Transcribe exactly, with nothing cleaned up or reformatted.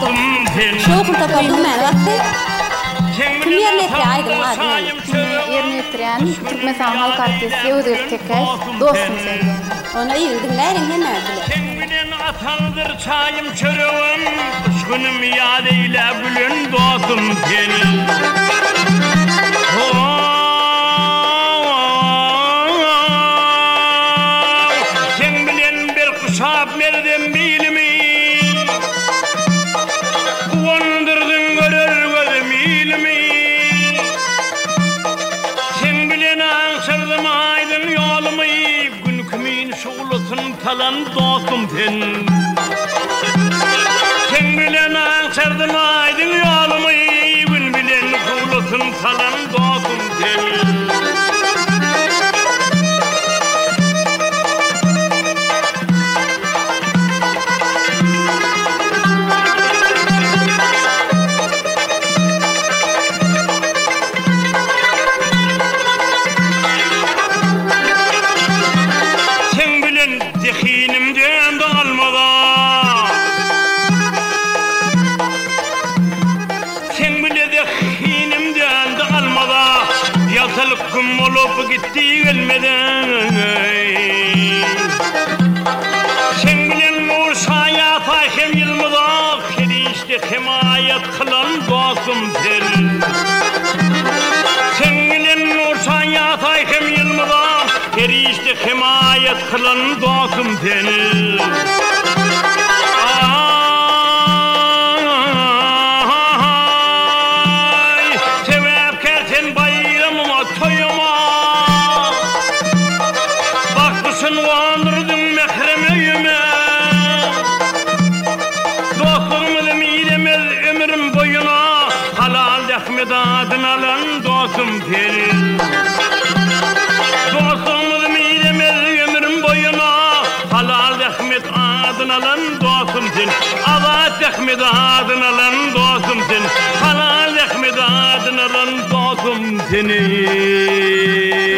dostum sen. Şoğun tapalım ben vakti. Kim yerine aydın adı? Yerine tiren Türkmenistan Halk Artisti Özgür Tekay dostum sen. Ona yildinlerin hem öldüler. Sen bilen atandır çayım çörüğüm, kuşkunum yad eyle gülün dostum senin. Sen bilen bir kuşap verdim bilimi, kuvandırdın görür gözüm ilmi. Sen bilen ansırdım aydın yolumu, gün kimin şuğlusun talan dostum sen. Sen bilen ansırdım aydın yolumu, gün bilen şuğlusun talan dostum sen. Zehinimden dağılmadan Sen bile zehinimden dağılmadan Yatılık kum olup gitti gelmeden Sen bilen Musa yatay hem yılmada Kerişte himayet kılan dostum sen Sen bilen Musa yatay hem yılmada Kerişte himayet kılan dostum seni. Ay, sevap kersen bayramıma toyuma. Bakmışsın vandırdın mehrem öyüme. Dostluğumu midemez ömrüm boyuna. Halal dehmed adın alan dostum seni. alan dostum sen, Avat Ahmet adın alan dostum sen, Halal Ahmet adın alan dostum seni.